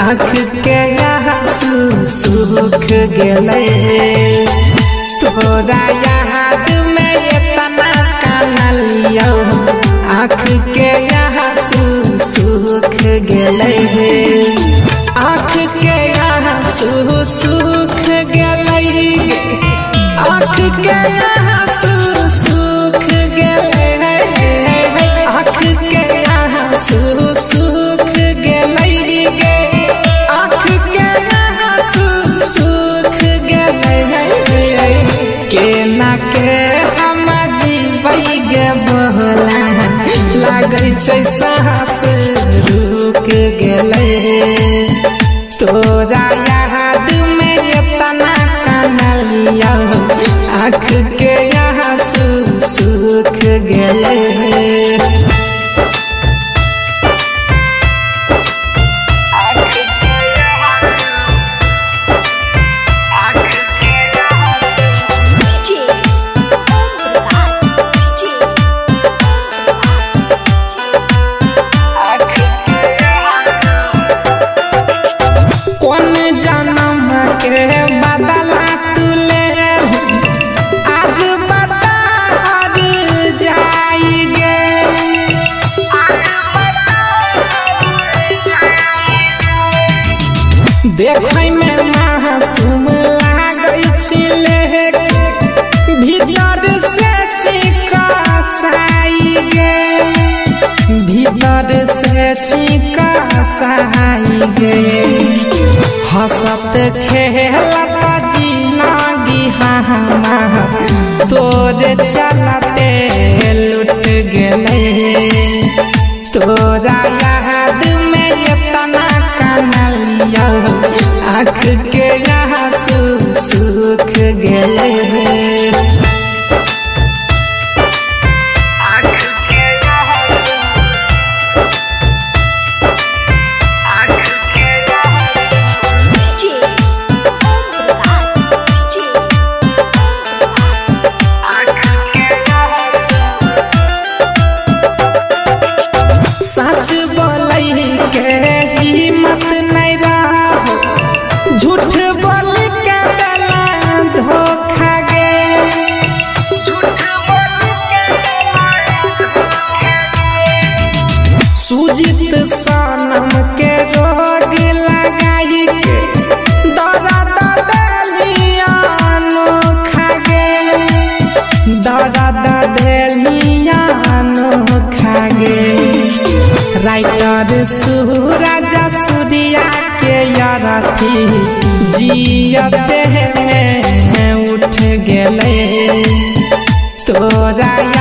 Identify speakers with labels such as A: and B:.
A: आँख के आंसू सूख गेले तोरा याद में इतना कानलियो आँख के आंसू सूख गेले आँख के आंसू सूख गेले आँख के आंसू सूख गेले आँख के आंसू सूख गेले आँख के आंसू सूख गेले केना के हम जीबै गे बोला लागै छै सांस रुक गेले तोरा याद में इतना कानलियो आँख के आंसू सूख गेले देखै में मासूम लागै छिले भीतर से चिकसाई गे भीतर से चिकसाई गे हंसत खेलत जिंदगी हमार तोरे चलते लुट गेले तोरा याद में इतना कानलियो आँख के आंसू सूख गेले सच बोलै के हिम्मत नहीं रहो झूठ बोल के दिला धोखा गे सुजीत सनम के रोग लगाई के दर्द देलिया अनोखा गे दर्द देलिया अनोखा गे राइटर सूरज सूर्या के यारथी जियते में उठ गेले तोरा